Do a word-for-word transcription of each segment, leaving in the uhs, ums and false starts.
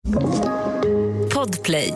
Podplay.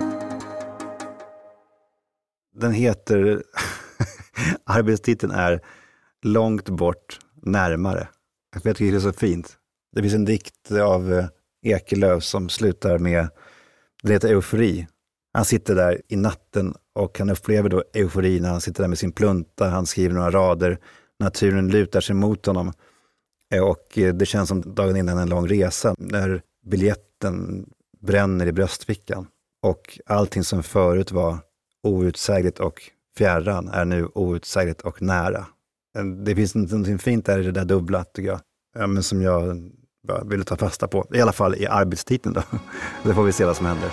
Den heter, arbetstiteln är Långt bort, närmare. Jag tycker det är så fint. Det finns en dikt av Ekelöf som slutar med, det heter Eufori. Han sitter där i natten och han upplever då eufori när han sitter där med sin plunta. Han skriver några rader, naturen lutar sig mot honom. Och det känns som dagen innan en lång resa när biljetten bränner i bröstfickan. Och allting som förut var outsägligt och fjärran är nu outsägligt och nära. Det finns något fint där i det där dubbla, tycker jag. Ja, men som jag ville ta fasta på. I alla fall i arbetstiteln då. Det får vi se vad som händer.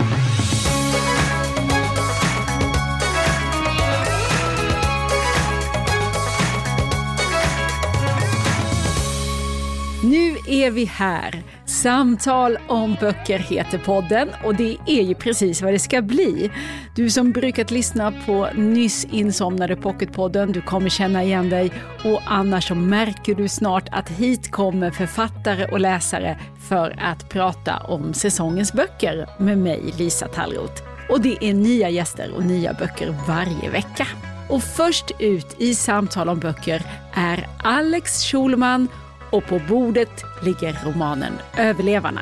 Nu är vi här. Samtal om böcker heter podden och det är ju precis vad det ska bli. Du som brukat lyssna på nyss insomnade Pocketpodden, du kommer känna igen dig, och annars så märker du snart att hit kommer författare och läsare för att prata om säsongens böcker med mig, Lisa Tallroth. Och det är nya gäster och nya böcker varje vecka. Och först ut i Samtal om böcker är Alex Schulman. Och på bordet ligger romanen Överlevarna.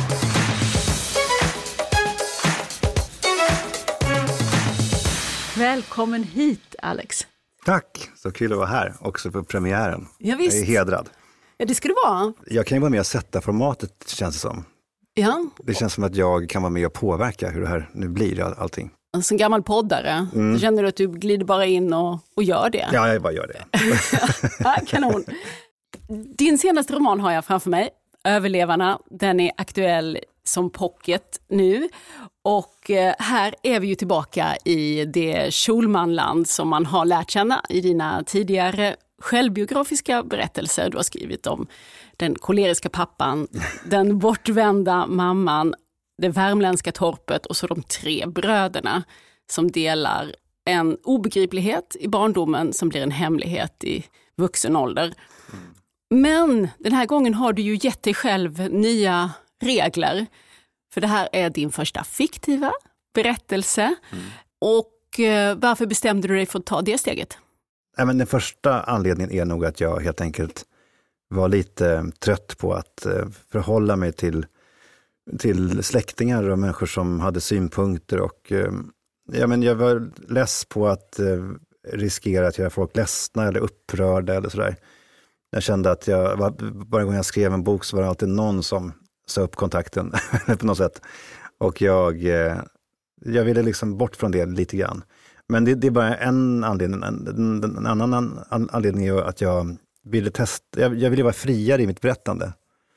Välkommen hit, Alex. Tack, så kul att vara här också på premiären. Ja, visst. Jag är hedrad. Ja, det ska du vara. Jag kan ju vara med och sätta formatet, känns det som. Ja. Det känns som att jag kan vara med och påverka hur det här nu blir, allting. Som gammal poddare, mm. Då känner du att du glider bara in och, och gör det. Ja, jag bara gör det. Ja, kanon. Din senaste roman har jag framför mig, Överlevarna. Den är aktuell som pocket nu. Och här är vi ju tillbaka i det Schulmanland som man har lärt känna i dina tidigare självbiografiska berättelser. Du har skrivit om den koleriska pappan, den bortvända mamman, det värmländska torpet och så de tre bröderna som delar en obegriplighet i barndomen som blir en hemlighet i vuxen ålder. Men den här gången har du ju gett dig själv nya regler. För det här är din första fiktiva berättelse. Mm. Och eh, varför bestämde du dig för att ta det steget? Ja, men den första anledningen är nog att jag helt enkelt var lite trött på att eh, förhålla mig till, till släktingar och människor som hade synpunkter. Och, eh, ja, men jag var less på att eh, riskera att göra folk ledsna eller upprörda eller sådär. Jag kände att jag, varje gång jag skrev en bok så var det alltid någon som sa upp kontakten på något sätt. Och jag, jag ville liksom bort från det lite grann. Men det, det är bara en anledning. En, en annan anledning är att jag ville testa, jag, jag ville vara friare i mitt berättande.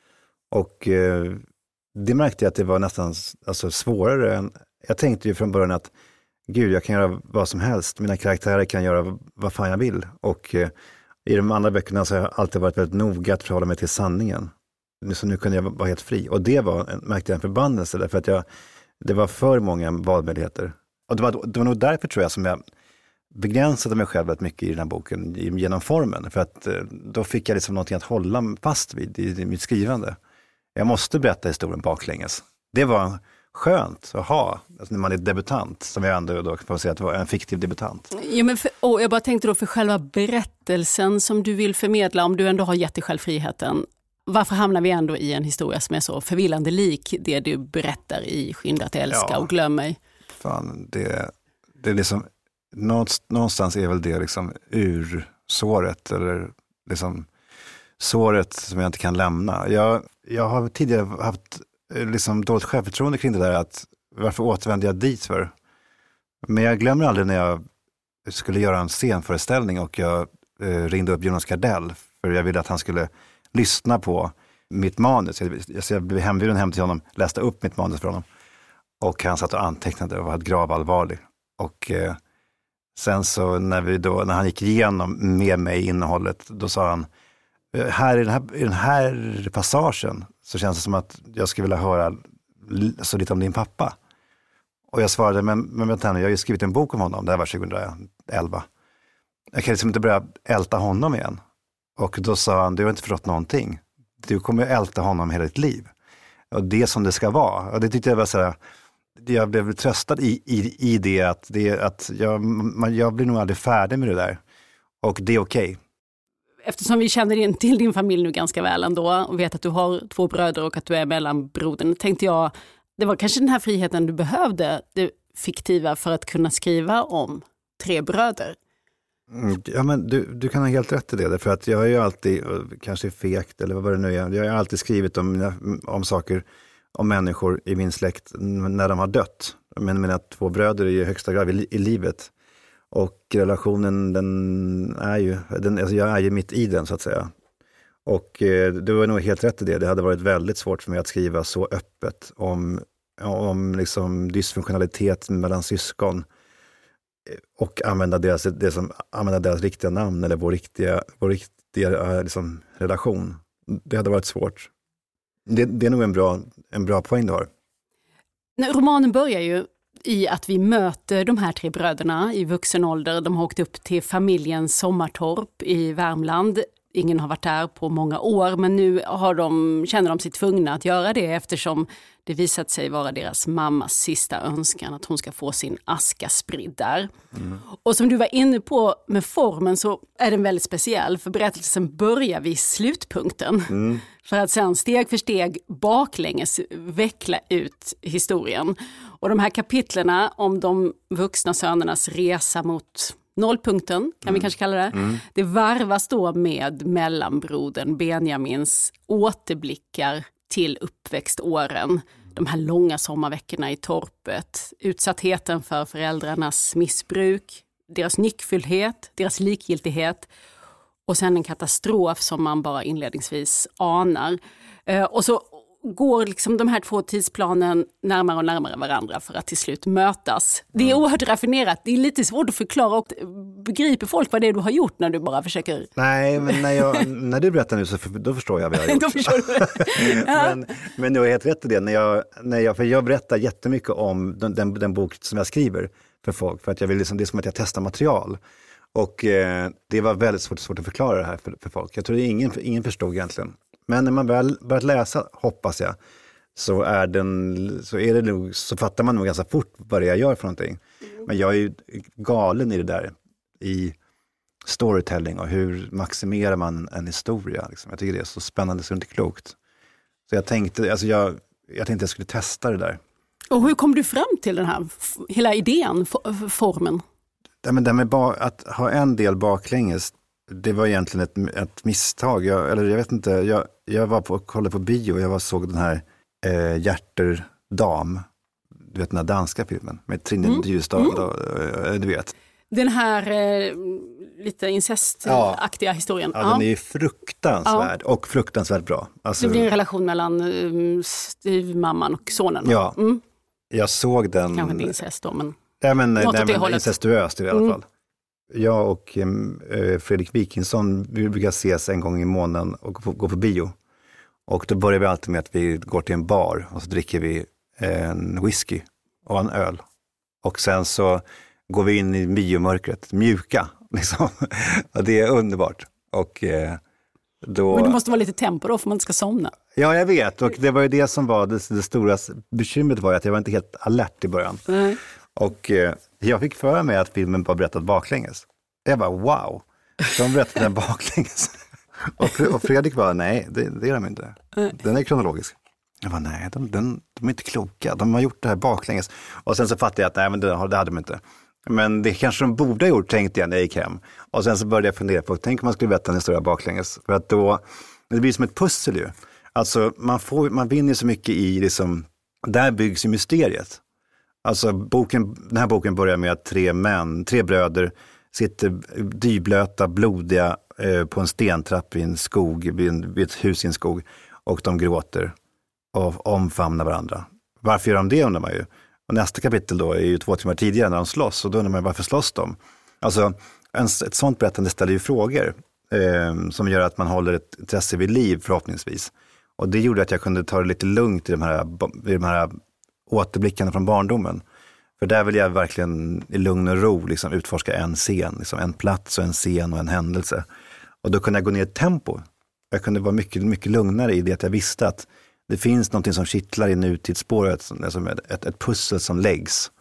Och eh, det märkte jag att det var nästan alltså, svårare än, jag tänkte ju från början att gud, jag kan göra vad som helst. Mina karaktärer kan göra vad fan jag vill. Och eh, i de andra böckerna så har jag alltid varit väldigt noga att förhålla mig till sanningen. Så nu kunde jag vara helt fri. Och det var, märkte jag, en förbannelse därför att jag, det var för många valmöjligheter. Och det var, det var nog därför tror jag som jag begränsade mig själv väldigt mycket i den här boken genom formen. För att då fick jag liksom någonting att hålla fast vid i, i mitt skrivande. Jag måste berätta historien baklänges. Det var skönt att ha, alltså när man är debutant, som jag ändå då får säga att var en fiktiv debutant. Ja, men för, och jag bara tänkte då för själva berättelsen som du vill förmedla, om du ändå har gett dig själv friheten, varför hamnar vi ändå i en historia som är så förvillande lik det du berättar i Skynda att älska ja, och glöm mig? Fan, det, det är liksom, någonstans är väl det liksom ursåret, eller liksom såret som jag inte kan lämna. Jag, jag har tidigare haft liksom dåligt självförtroende kring det där, att varför återvände jag dit för? Men jag glömmer aldrig när jag skulle göra en scenföreställning och jag eh, ringde upp Jonas Gardell för jag ville att han skulle lyssna på mitt manus. Jag, jag blev hembjuden hem till honom, läste upp mitt manus för honom och han satt och antecknade och var gravallvarlig. Och eh, sen så när, vi då, när han gick igenom med mig innehållet, då sa han, här i den här, i den här passagen så känns det som att jag skulle vilja höra så lite om din pappa. Och jag svarade, men, men vänta nu, jag har ju skrivit en bok om honom, det här var tjugoelva. Jag kan liksom inte börja älta honom igen. Och då sa han, du har inte förstått någonting. Du kommer ju älta honom hela ditt liv. och det som det ska vara. Och det tyckte jag var så här, jag blev tröstad i, i, i det att, det, att jag, man, jag blir nog aldrig färdig med det där. Och det är okej. Okay. Eftersom vi känner in till din familj nu ganska väl ändå och vet att du har två bröder och att du är mellanbrodern, tänkte jag, det var kanske den här friheten du behövde, det fiktiva, för att kunna skriva om tre bröder. Ja, men du, du kan ha helt rätt i det, för att jag har ju alltid, kanske fegt eller vad det nu är, jag har alltid skrivit om, om saker, om människor i min släkt när de har dött. Men mina två bröder är i högsta grad i, i livet. Och relationen, den är ju, den, alltså jag är ju mitt i den så att säga. Och eh, du var nog helt rätt i det. Det hade varit väldigt svårt för mig att skriva så öppet om, om liksom dysfunktionalitet mellan syskon. Och använda deras, det som, använda deras riktiga namn eller vår riktiga, vår riktiga liksom, relation. Det hade varit svårt. Det, det är nog en bra, en bra poäng du har. Romanen börjar ju i att vi möter de här tre bröderna i vuxen ålder. De har åkt upp till familjens sommartorp i Värmland. Ingen har varit där på många år, men nu har de, känner de sig tvungna att göra det eftersom det visat sig vara deras mammas sista önskan att hon ska få sin aska spridd där. Mm. Och som du var inne på med formen så är den väldigt speciell, för berättelsen börjar vid slutpunkten. Mm. För att sen steg för steg baklänges veckla ut historien. Och de här kapitlerna om de vuxna sönernas resa mot nollpunkten, kan mm. vi kanske kalla det. Mm. Det varvas då med mellanbrodern Benjamins återblickar till uppväxtåren. De här långa sommarveckorna i torpet, utsattheten för föräldrarnas missbruk, deras nyckfullhet, deras likgiltighet och sen en katastrof som man bara inledningsvis anar. Eh, och så går liksom de här två tidsplanen närmare och närmare varandra för att till slut mötas. Det är oerhört raffinerat. Det är lite svårt att förklara, och begriper folk vad det är du har gjort när du bara försöker... Nej, men när, jag, när du berättar nu så för, då förstår jag vad jag har gjort. Då förstår du. Ja. men, men jag är helt rätt i det. När jag, när jag, för jag berättar jättemycket om den, den, den bok som jag skriver för folk. För att jag vill liksom, det är som att jag testar material. Och eh, det var väldigt svårt, svårt att förklara det här för, för folk. Jag tror att ingen, ingen förstod egentligen. Men när man väl börjat läsa, hoppas jag, så, är den, så, är det nog, så fattar man nog ganska fort vad det jag gör för någonting. Mm. Men jag är ju galen i det där, i storytelling och hur maximerar man en historia. Liksom. Jag tycker det är så spännande så det är inte klokt. Så jag tänkte, alltså jag, jag tänkte jag skulle testa det där. Och hur kom du fram till den här, hela idén, formen? Ja, men det med ba- att ha en del baklänges, det var egentligen ett, ett misstag. Jag, eller jag vet inte, jag, jag var på, kollade på bio och jag var, såg den här eh, Hjärter dam. Du vet den här danska filmen med Trine mm. Dyrstad, mm. du vet. Den här eh, lite incestaktiga ja. historien. Ja, ja, den är fruktansvärd ja. och fruktansvärt bra. Alltså, det blir en relation mellan um, styvmamman och sonen. Ja, mm. jag såg den. Kanske inte incest då, men... Ja, men, nej, men incestuöst i alla mm. fall. Jag och eh, Fredrik Wikingsson vi brukar ses en gång i månaden och gå på, gå på bio. Och då börjar vi alltid med att vi går till en bar och så dricker vi en whisky och en öl. Och sen så går vi in i biomörkret, mjuka. Liksom. Det är underbart. Och, eh, då... Men det måste vara lite tempo då för man inte ska somna. Ja, jag vet. Och det var ju det som var det, det stora bekymret var att jag var inte helt alert i början. Mm. Och eh, jag fick för mig att filmen var berättad baklänges. Jag bara, wow, de berättade den baklänges. och, och Fredrik bara, nej, det, det är de inte. Den är kronologisk. Jag bara, nej, de, de, de är inte kloka. De har gjort det här baklänges. Och sen så fattade jag att nej, men det, det hade de inte. Men det kanske de borde ha gjort, tänkte jag när jag gick hem. Och sen så började jag fundera på, tänk om man skulle berätta en historia baklänges. För att då, det blir som ett pussel ju. Alltså, man, får, man vinner så mycket i, liksom, där byggs ju mysteriet. Alltså boken, den här boken börjar med att tre män, tre bröder sitter dyblöta, blodiga eh, på en stentrapp i en skog, vid, en, vid ett hus i en skog, och de gråter och omfamnar varandra. Varför gör de det, undrar man ju. Och nästa kapitel då är ju två timmar tidigare när de slåss, och då undrar man varför slåss de? Alltså en, ett sånt berättande ställer ju frågor eh, som gör att man håller ett intresse vid liv förhoppningsvis. Och det gjorde att jag kunde ta det lite lugnt i de här, i de här återblickarna från barndomen. För där vill jag verkligen i lugn och ro liksom utforska en scen, liksom en plats och en scen och en händelse. Och då kunde jag gå ner i tempo. Jag kunde vara mycket, mycket lugnare i det att jag visste att det finns någonting som kittlar i nutidsspåret, som ett, ett, ett pussel som läggs.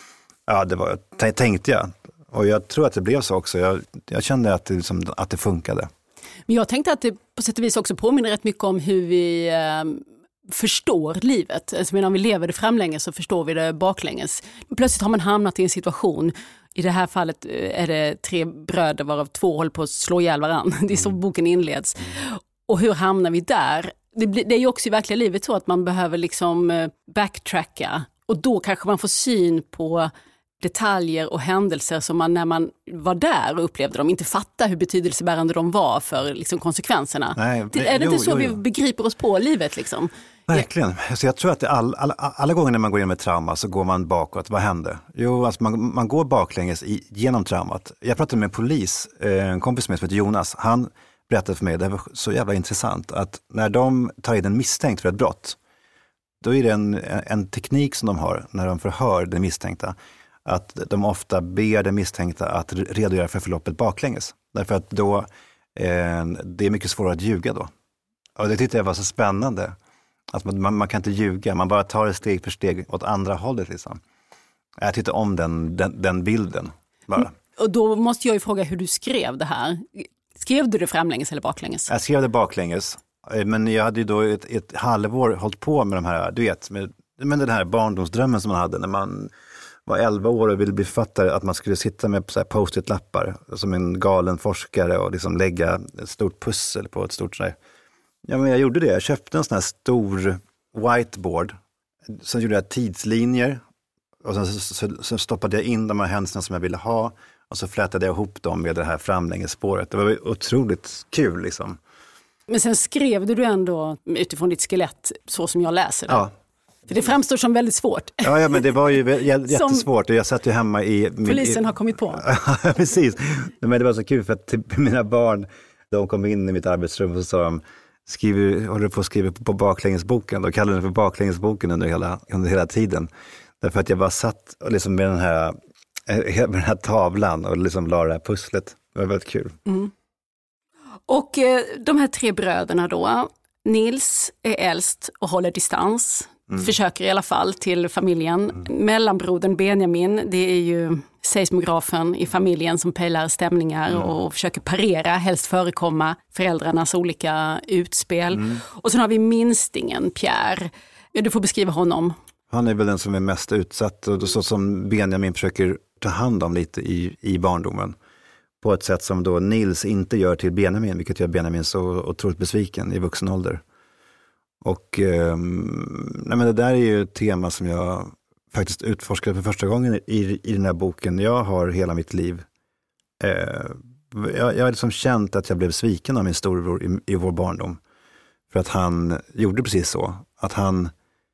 Ja, det var, tänkte jag. Och jag tror att det blev så också. Jag, jag kände att det, liksom, att det funkade. Men jag tänkte att det på sätt och vis också påminner rätt mycket om hur vi eh, förstår livet. Alltså, om vi lever det framlänges så förstår vi det baklänges. Plötsligt har man hamnat i en situation. I det här fallet är det tre bröder varav två håller på att slå ihjäl varandra. Det är så boken inleds. Och hur hamnar vi där? Det, blir, det är ju också i verkliga livet så att man behöver liksom backtracka. Och då kanske man får syn på detaljer och händelser som man när man var där och upplevde dem inte fattar hur betydelsebärande de var för liksom, konsekvenserna. Nej, det, är det jo, inte så jo, jo. vi begriper oss på livet liksom? Verkligen. Alltså jag tror att det all, all, alla gånger när man går igenom ett trauma så går man bakåt. Vad hände? Jo, alltså man, man går baklänges i, genom traumat. Jag pratade med en polis, en kompis med som heter Jonas. Han berättade för mig, det var så jävla intressant, att när de tar in en misstänkt för ett brott, då är det en, en teknik som de har när de förhör den misstänkta, att de ofta ber den misstänkta att redogöra för förloppet baklänges. Därför att då, eh, det är mycket svårare att ljuga då. Och det tyckte jag var så spännande. Att man, man kan inte ljuga, man bara tar det steg för steg åt andra hållet. Liksom. Jag tyckte om den, den, den bilden. Bara. Och då måste jag ju fråga hur du skrev det här. Skrev du det framlänges eller baklänges? Jag skrev det baklänges. Men jag hade ju då ett, ett halvår hållit på med de här, du vet, med, med den här barndomsdrömmen som man hade när man var elva år och ville bli författare, att man skulle sitta med så här post-it-lappar som en galen forskare och liksom lägga ett stort pussel på ett stort sådär. Ja, men jag gjorde det. Jag köpte en sån här stor whiteboard. Sen gjorde jag tidslinjer och sen så, så, så stoppade jag in de här händelserna som jag ville ha och så flätade jag ihop dem med det här framlängespåret. Det var otroligt kul liksom. Men sen skrev du ändå utifrån ditt skelett så som jag läser det. Ja. För det framstår som väldigt svårt. Ja, ja men det var ju jättesvårt och jag satt ju hemma i... Min, polisen har kommit på. Ja, precis. Men det var så kul för att typ, mina barn, de kom in i mitt arbetsrum och så sa de, skriver, håller du på att skriva på baklängesboken? De kallade den för baklängesboken under hela, under hela tiden. Därför att jag bara satt liksom med, den här, med den här tavlan och liksom la det här pusslet. Det var väldigt kul. Mm. Och eh, de här tre bröderna då, Nils är äldst och håller distans. Mm. Försöker i alla fall till familjen. Mm. Mellanbrodern Benjamin, det är ju seismografen i familjen som pejlar stämningar mm. och försöker parera, helst förekomma föräldrarnas olika utspel. Mm. Och sen har vi minstingen, Pierre. Ja, du får beskriva honom. Han är väl den som är mest utsatt och så som Benjamin försöker ta hand om lite i, i barndomen. På ett sätt som då Nils inte gör till Benjamin, vilket gör Benjamin så otroligt besviken i vuxen ålder. Och eh, nej men det där är ju ett tema som jag faktiskt utforskade för första gången i, i den här boken. Jag har hela mitt liv eh, jag, jag har liksom känt att jag blev sviken av min storebror i, i vår barndom. För att han gjorde precis så. Att han,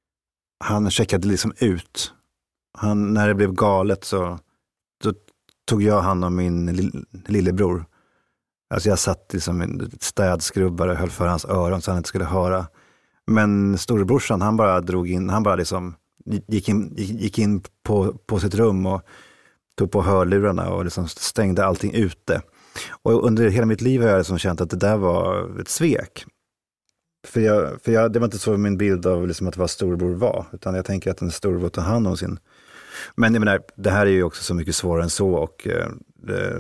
han checkade liksom ut. Han, när det blev galet så då tog jag hand om min lill, lillebror. Alltså jag satt liksom en städskrubbare och höll för hans öron så han inte skulle höra. Men storebrorsan, han bara drog in, han bara liksom gick in, gick in på, på sitt rum och tog på hörlurarna och liksom stängde allting ute. Och under hela mitt liv har jag liksom känt att det där var ett svek. För, jag, för jag, det var inte så min bild av liksom att det var storebror var, utan jag tänker att en storebror tar hand om sin. Men jag menar, det här är ju också så mycket svårare än så och eh, det,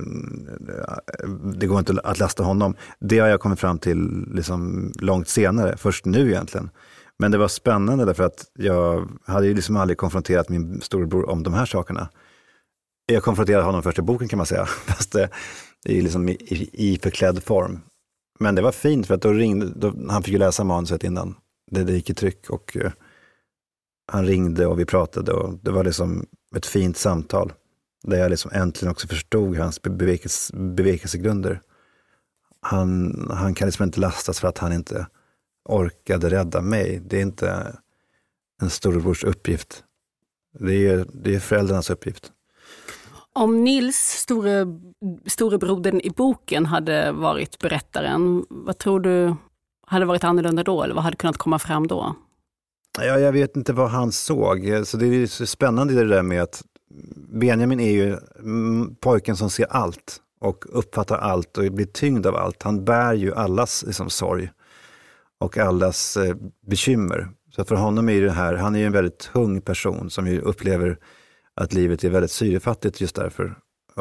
det går inte att lasta honom. Det har jag kommit fram till liksom långt senare, först nu egentligen. Men det var spännande därför att jag hade ju liksom aldrig konfronterat min storebror om de här sakerna. Jag konfronterade honom först i boken kan man säga, fast det är liksom i, i, i förklädd form. Men det var fint för att då ringde, då, han fick ju läsa manuset innan det, det gick i tryck och uh, han ringde och vi pratade och det var liksom ett fint samtal där jag liksom äntligen också förstod hans bevekelse, bevekelsegrunder. Han, han kan liksom inte lastas för att han inte orkade rädda mig. Det är inte en storebrors uppgift. Det är, det är föräldrarnas uppgift. Om Nils, store, storebrodern i boken, hade varit berättaren, vad tror du hade varit annorlunda då? Eller vad hade kunnat komma fram då? Ja, jag vet inte vad han såg. Så det är så spännande det där med att Benjamin är ju pojken som ser allt och uppfattar allt och blir tyngd av allt. Han bär ju allas liksom, sorg. och allas eh, bekymmer. Så för honom är det här, han är ju en väldigt tung person som ju upplever att livet är väldigt syrefattigt just därför.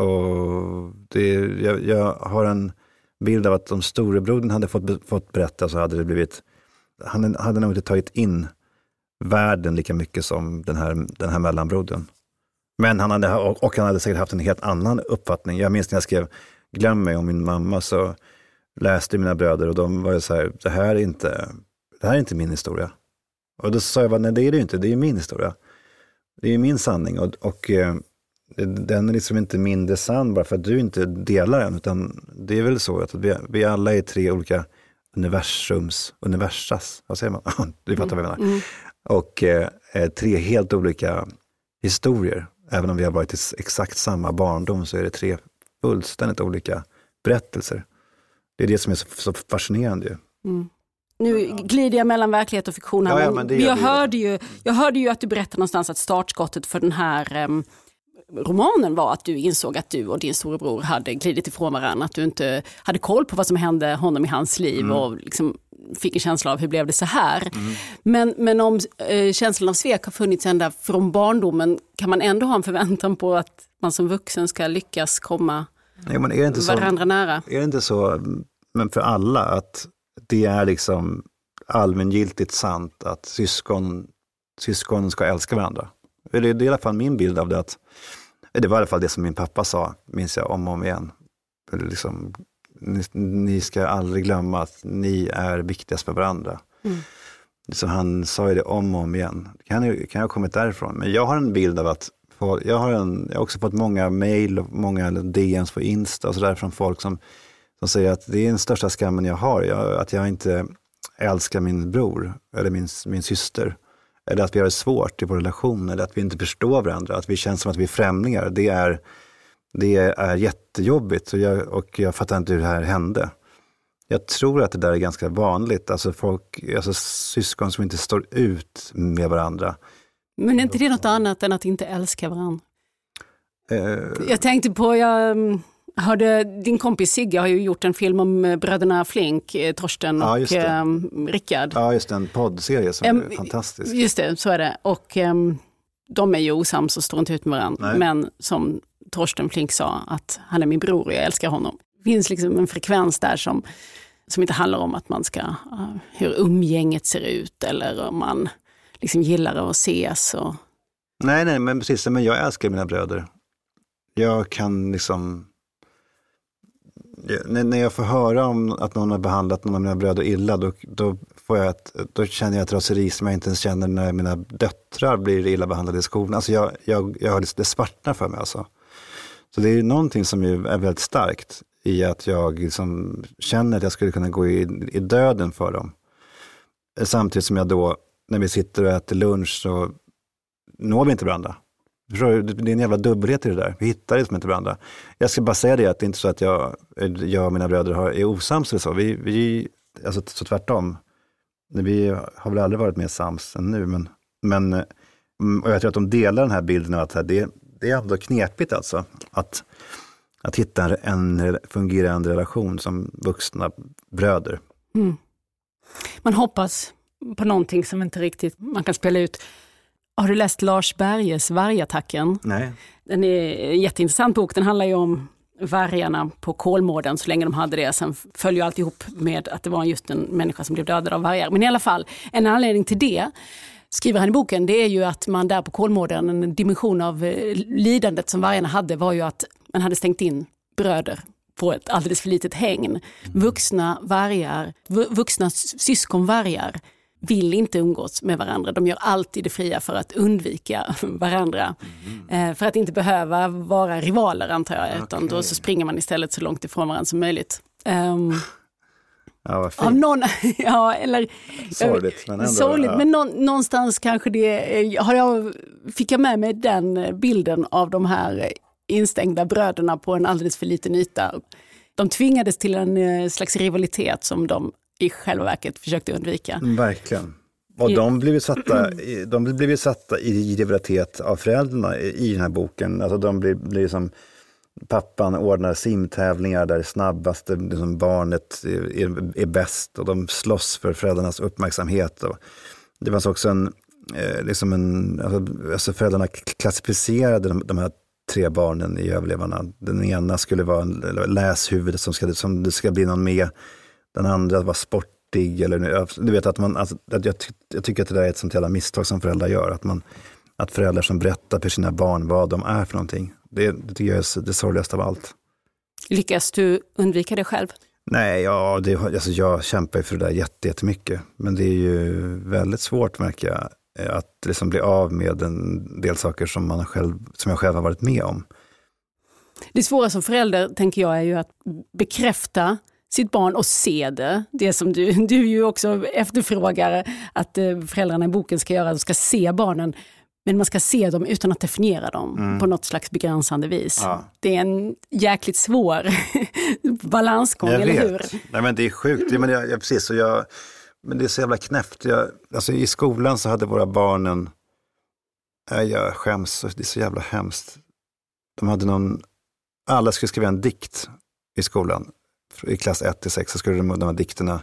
Och det, jag, jag har en bild av att om storebrodern hade fått, fått berätta så hade det blivit, han hade nog inte tagit in världen lika mycket som den här, den här mellanbrodern. Men han hade, och han hade säkert haft en helt annan uppfattning. Jag minns när jag skrev Glöm mig om min mamma, så läste mina bröder och de var ju så här, det här är inte, det här är inte min historia. Och då sa jag bara, nej det är det ju inte, det är min historia. Det är min sanning och, och eh, den är liksom inte mindre sann bara för att du inte delar den, utan det är väl så att vi, vi alla är tre olika universums, universas, vad säger man? Du fattar vad jag menar. Mm. Och eh, tre helt olika historier. Även om vi har varit i exakt samma barndom så är det tre fullständigt olika berättelser. Det är det som är så, så fascinerande ju. Mm. Nu glider jag mellan verklighet och fiktion. Ja, ja, men det jag, hörde ju, jag hörde ju att du berättade någonstans att startskottet för den här um, romanen var att du insåg att du och din storebror hade glidit ifrån varandra. Att du inte hade koll på vad som hände honom i hans liv mm. och liksom fick en känsla av hur blev det så här. Mm. Men, men om eh, känslan av svek har funnits ända från barndomen, kan man ändå ha en förväntan på att man som vuxen ska lyckas komma Nej, men är det inte varandra så, nära? Är det inte så, men för alla, att det är liksom allmängiltigt sant att syskon, syskon ska älska varandra? Det är i alla fall min bild av det. Att, det var i alla fall det som min pappa sa, minns jag om och om igen. Liksom, ni, ni ska aldrig glömma att ni är viktigast för varandra. Mm. Så han sa ju det om och om igen. Det kan ju kan ha kommit därifrån. Men jag har en bild av att jag har, en, jag har också fått många mejl och många D Ms på Insta och sådär från folk som, som säger att det är den största skammen jag har. Jag, att jag inte älskar min bror eller min, min syster. Eller att vi har det svårt i vår relation. Eller att vi inte förstår varandra. Att vi känns som att vi är främlingar. Det är, det är jättejobbigt. Och jag, och jag fattar inte hur det här hände. Jag tror att det där är ganska vanligt. Alltså, folk, alltså syskon som inte står ut med varandra. Men är inte det något annat än att inte älska varandra? Uh, jag tänkte på, jag hörde, din kompis Sigge har ju gjort en film om bröderna Flink, Torsten och ja, um, Rickard. Ja, just en poddserie som um, är fantastisk. Just det, så är det. Och um, de är ju osams och står inte ut med varandra. Nej. Men som Torsten Flink sa, att han är min bror och jag älskar honom. Det finns liksom en frekvens där som, som inte handlar om att man ska, uh, hur umgänget ser ut eller om man liksom gillar att ses. Och... Nej, nej, men precis. Men jag älskar mina bröder. Jag kan liksom... Jag, när jag får höra om att någon har behandlat någon av mina bröder illa, då, då, får jag ett, då känner jag ett raseri som jag inte ens känner när mina döttrar blir illa behandlade i skolan. Alltså jag, jag, jag, det svartnar för mig alltså. Så det är någonting som är väldigt starkt i att jag liksom känner att jag skulle kunna gå i, i döden för dem. Samtidigt som jag då, när vi sitter och äter lunch, så når vi inte varandra. Det är en jävla dubbelhet i det där. Vi hittar liksom inte varandra. Jag ska bara säga det, att det är inte så att jag, jag och mina bröder har, är osams eller så. Vi, vi, alltså så tvärtom. Vi har väl aldrig varit mer sams än nu. Men, men, och jag tror att de delar den här bilden av att det, det är ändå knepigt alltså. Att, att hitta en fungerande relation som vuxna bröder. Mm. Man hoppas på någonting som inte riktigt man kan spela ut. Har du läst Lars Berges Vargattacken? Nej. Den är en jätteintressant bok. Den handlar ju om vargarna på Kolmården så länge de hade det. Sen följer allt ihop med att det var just en människa som blev dödad av vargar. Men i alla fall, en anledning till det, skriver han i boken, det är ju att man där på Kolmården, en dimension av lidandet som vargarna hade var ju att man hade stängt in bröder på ett alldeles för litet hägn. Vuxna vargar, vuxna syskonvargar vill inte umgås med varandra. De gör alltid det fria för att undvika varandra. Mm. Eh, för att inte behöva vara rivaler, antar jag. Okay. Utan då så springer man istället så långt ifrån varandra som möjligt. Um, ja, vad fint. Av någon, ja, eller... Sorgligt, men ändå. Sorgligt, ja. men nå, någonstans kanske det... Har jag, fick jag med mig den bilden av de här instängda bröderna på en alldeles för liten yta. De tvingades till en slags rivalitet som de i själva verket försökte undvika. Verkligen. Och de blev satta, de blev satta i rivalitet av föräldrarna i den här boken. Alltså de blev, blev som pappan ordnar simtävlingar där det snabbaste liksom barnet är, är, är bäst och de slåss för föräldrarnas uppmärksamhet. Och det var också en, eh, liksom en alltså, alltså föräldrarna klassificerade de, de här tre barnen i överlevarna. Den ena skulle vara en läshuvud som, ska, som det ska bli någon med. Den andra var sportig. Eller, du vet att man, alltså, att jag, ty, jag tycker att det där är ett sånt jävla misstag som föräldrar gör. Att, man, att föräldrar som berättar för sina barn vad de är för någonting. Det, det tycker jag är det sorgligaste av allt. Lyckas du undvika det själv? Nej, ja, det, alltså jag kämpar för det där jätte, jättemycket. Men det är ju väldigt svårt, märker jag, att liksom bli av med en del saker som, man själv, som jag själv har varit med om. Det svåra som förälder, tänker jag, är ju att bekräfta sitt barn och se det. Det som du, du ju också efterfrågar att föräldrarna i boken ska göra, de ska se barnen. Men man ska se dem utan att definiera dem mm. på något slags begränsande vis. Ja. Det är en jäkligt svår balansgång, jag eller vet. Hur? Nej, men det är sjukt. Ja, men, jag, jag, precis, så jag, men det är så jävla knäppt. Jag, alltså, i skolan så hade våra barnen... Jag, jag skäms, det är så jävla hemskt. De hade någon... Alla skulle skriva en dikt i skolan. I klass ett till sex så skulle de, de här dikterna...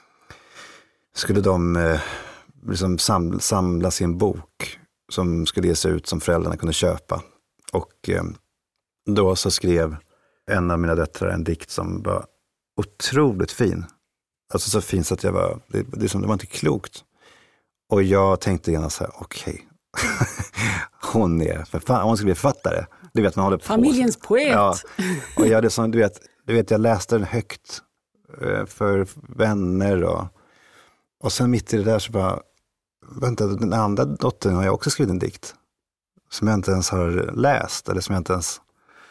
Skulle de eh, liksom sam, samla sin bok... som skulle ges ut som föräldrarna kunde köpa. Och eh, då så skrev en av mina döttrar en dikt som var otroligt fin. Alltså så fin så att jag var, det, det, det var inte klokt. Och jag tänkte gärna så här, okej. Okay. hon är, för fan, hon ska bli författare. Du vet, man håller på. Familjens poet. Ja. Och jag hade som, du vet, du vet, jag läste den högt eh, för vänner och, och sen mitt i det där så bara, vänta, den andra dottern har jag också skrivit en dikt som jag inte ens har läst eller som jag inte ens...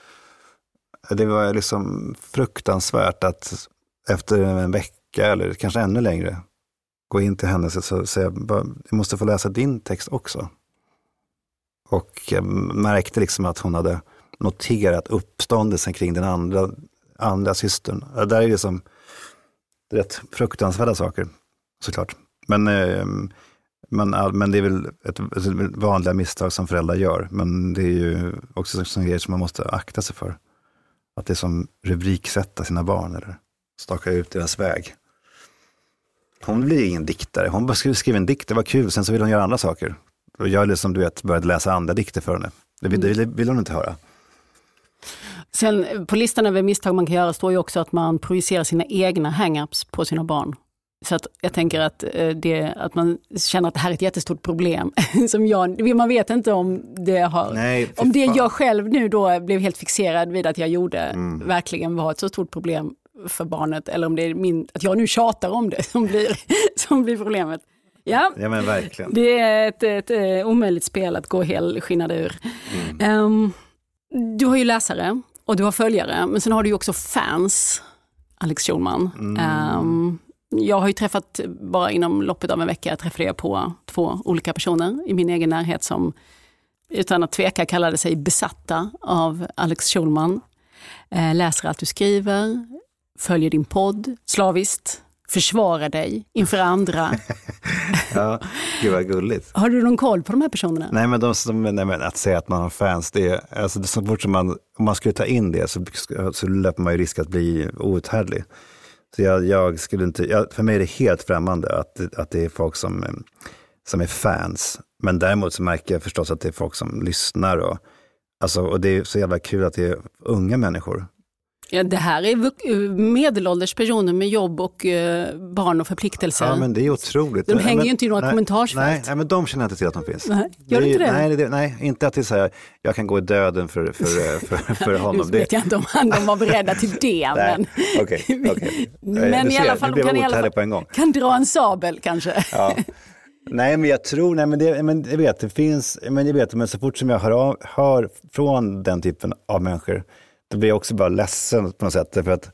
Det var liksom fruktansvärt att efter en vecka eller kanske ännu längre gå in till henne och säga, jag måste få läsa din text också. Och jag märkte liksom att hon hade noterat uppståndelsen kring den andra, andra systern. Det där är liksom rätt fruktansvärda saker, såklart. Men... Eh, Men, men det är väl ett, ett vanliga misstag som föräldrar gör. Men det är ju också en grej som man måste akta sig för. Att det är som rubriksätta sina barn eller staka ut deras väg. Hon blir ingen diktare. Hon bara skriver en dikt, det var kul. Sen så vill hon göra andra saker. Och jag liksom, du vet, började läsa andra dikter för henne. Det vill, det vill hon inte höra. Sen på listan över misstag man kan göra står ju också att man projicerar sina egna hang-ups på sina barn. Så att jag tänker att, det, att man känner att det här är ett jättestort problem. Som jag, man vet inte om det, har, Nej, om det jag själv nu då blev helt fixerad vid att jag gjorde mm. verkligen var ett så stort problem för barnet. Eller om det är min, att jag nu tjatar om det som blir, som blir problemet. Ja, ja men verkligen. Det är ett, ett, ett omöjligt spel att gå helskinnad ur. Mm. Um, du har ju läsare och du har följare. Men sen har du ju också fans, Alex Schulman. Mm. Um, Jag har ju träffat, bara inom loppet av en vecka träffade jag på två olika personer i min egen närhet som utan att tveka kallade sig besatta av Alex Schulman. Eh, läser allt du skriver, följer din podd, slaviskt, försvarar dig inför andra. Ja, gud vad gulligt. Har du någon koll på de här personerna? Nej, men, de, som, nej, men att säga att man har fans, det är, alltså, det så fort som man, om man skulle ta in det så, så löper man ju risk att bli outhärdlig. Så jag, jag skulle inte, jag, för mig är det helt främmande att, att det är folk som, som är fans. Men däremot så märker jag förstås att det är folk som lyssnar. Och, alltså, och det är så jävla kul att det är unga människor. Ja, det här är medelålders personer med jobb och uh, barn och förpliktelser. Ja, men det är otroligt. De hänger men, ju inte i några nej, kommentarsfält. Nej, nej, men de känner inte till att de finns. Nej, gör du inte det? Nej, det, nej, inte att det är så här, jag kan gå i döden för, för, för, för, för honom. Nu vet jag inte om han, de var beredda till det. Nej, okej, okej. Okay. Men i alla fall, de kan, i alla fall på en gång. kan dra en sabel kanske. Ja. Nej, men jag tror, nej, men, det, men jag vet, det finns, men jag vet, men så fort som jag hör, av, hör från den typen av människor, då blir jag också bara ledsen på något sätt. För att,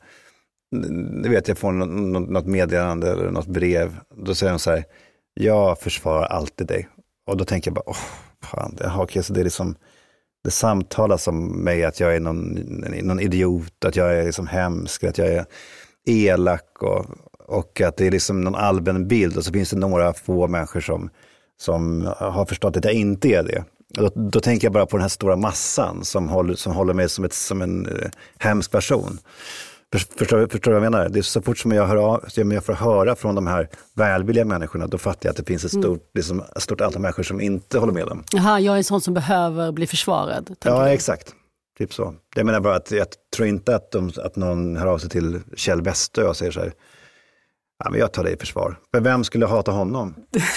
du vet, jag får något, något meddelande eller något brev. Då säger de så här, jag försvarar alltid dig. Och då tänker jag bara, åh, fan, det, okay, så det är liksom, det samtalas om mig att jag är någon, någon idiot, att jag är liksom hemsk, att jag är elak och, och att det är liksom någon allmän bild. Och så finns det några få människor som, som har förstått att jag inte är det. Då, då tänker jag bara på den här stora massan som håller, som håller mig som, ett, som en uh, hemsk person. Förstår, förstår du vad jag menar? Det är så fort som jag, hör av, som jag får höra från de här välvilliga människorna, då fattar jag att det finns ett stort, mm. liksom, ett stort antal människor som inte håller med dem. Jaha, jag är en sån som behöver bli försvarad. Ja, du? exakt. Typ så. Jag menar bara att jag tror inte att, de, att någon hör av sig till Kjell Westö och säger så här, ja, men jag tar dig i försvar. Men vem skulle hata honom?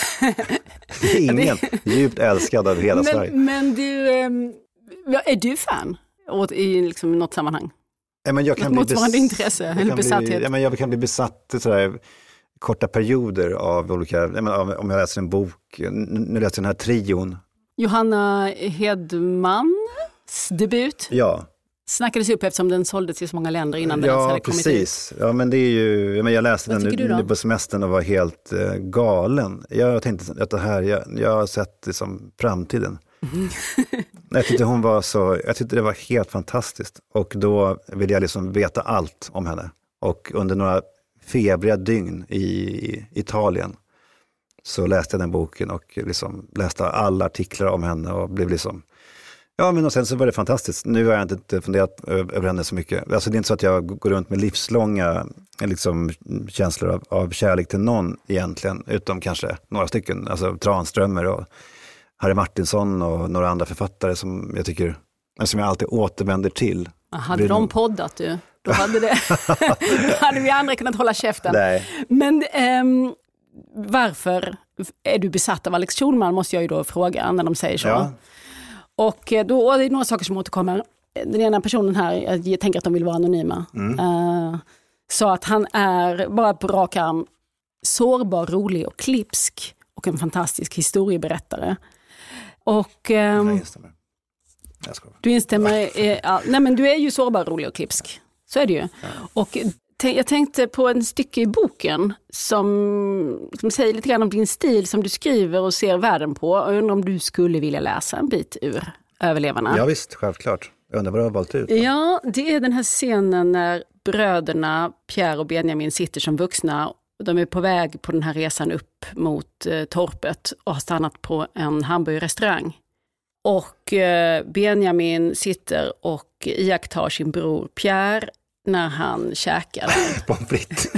Ingen. Djupt älskad av hela men, Sverige. Men du, är du fan i liksom något sammanhang? Ja, men jag kan något bli motsvarande bes- intresse jag eller kan besatthet? Bli, ja, men jag kan bli besatt i sådär korta perioder av olika, jag menar, om jag läser en bok, nu läser jag den här trion. Johanna Hedmans debut. Ja. Snackades upp eftersom den såldes i så många länder innan den ja, ens hade kommit ut. Ja, precis. Ja, men det är ju, men jag läste Vad den nu, nu på semestern och var helt uh, galen. Jag tänkte att det här, jag, jag har sett det som framtiden. Mm. jag tyckte hon var så, jag tyckte det var helt fantastiskt. Och då ville jag liksom veta allt om henne. Och under några febriga dygn i Italien så läste jag den boken och liksom läste alla artiklar om henne och blev liksom, ja, men och sen så var det fantastiskt. Nu har jag inte funderat över henne så mycket. Alltså det är inte så att jag går runt med livslånga liksom, känslor av, av kärlek till någon egentligen, utom kanske några stycken, alltså Tranströmer och Harry Martinsson och några andra författare som jag tycker, som jag alltid återvänder till. Hade de poddat du? Då hade, det, då hade vi andra kunnat hålla käften. Nej. Men um, varför är du besatt av Alex Schulman, måste jag ju då fråga när de säger så. Ja. Och då är det några saker som återkommer. Den ena personen här, jag tänker att de vill vara anonyma, mm. uh, sa att han är, bara på rak arm, sårbar, rolig och klipsk och en fantastisk historieberättare. Och um, jag instämmer. Jag ska. Du instämmer i, ja, nej men du är ju sårbar, rolig och klipsk. Så är det ju. Ja. Och t- jag tänkte på en stycke i boken som, som säger lite grann om din stil som du skriver och ser världen på. Jag undrar om du skulle vilja läsa en bit ur Överlevarna. Ja visst, självklart. Jag undrar vad du har valt ut. Då. Ja, det är den här scenen när bröderna Pierre och Benjamin sitter som vuxna. De är på väg på den här resan upp mot eh, torpet och har stannat på en hamburgerrestaurang. Och eh, Benjamin sitter och iakttar sin bror Pierre när han käkar. Pommes frites.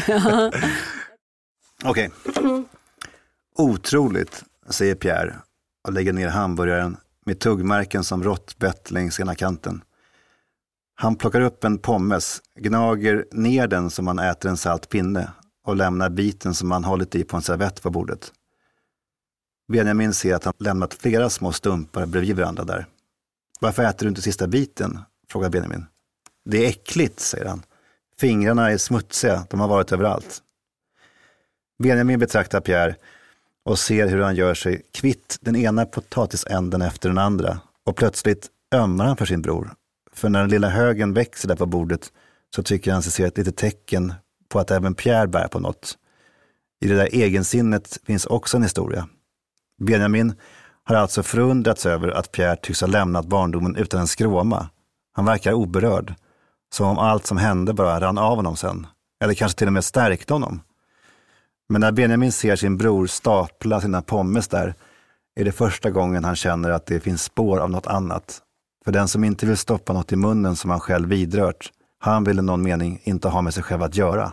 Okej. Okay. Mm. Otroligt, säger Pierre och lägger ner hamburgaren med tuggmärken som rått bett längs ena kanten. Han plockar upp en pommes, gnager ner den som man äter en salt pinne och lämnar biten som man hållit i på en servett på bordet. Benjamin ser att han lämnat flera små stumpar bredvid varandra där. Varför äter du inte sista biten? Frågar Benjamin. Det är äckligt, säger han. Fingrarna är smutsiga, de har varit överallt. Benjamin betraktar Pierre och ser hur han gör sig kvitt den ena potatisänden efter den andra. Och plötsligt ömmar han för sin bror. För när den lilla högen växer där på bordet så tycker han sig se ett litet tecken på att även Pierre bär på något. I det där egensinnet finns också en historia. Benjamin har alltså förundrats över att Pierre tycks ha lämnat barndomen utan en skråma. Han verkar oberörd, som om allt som hände bara rann av honom sen. Eller kanske till och med stärkte honom. Men när Benjamin ser sin bror stapla sina pommes där är det första gången han känner att det finns spår av något annat. För den som inte vill stoppa något i munnen som han själv vidrört, han vill i någon mening inte ha med sig själv att göra.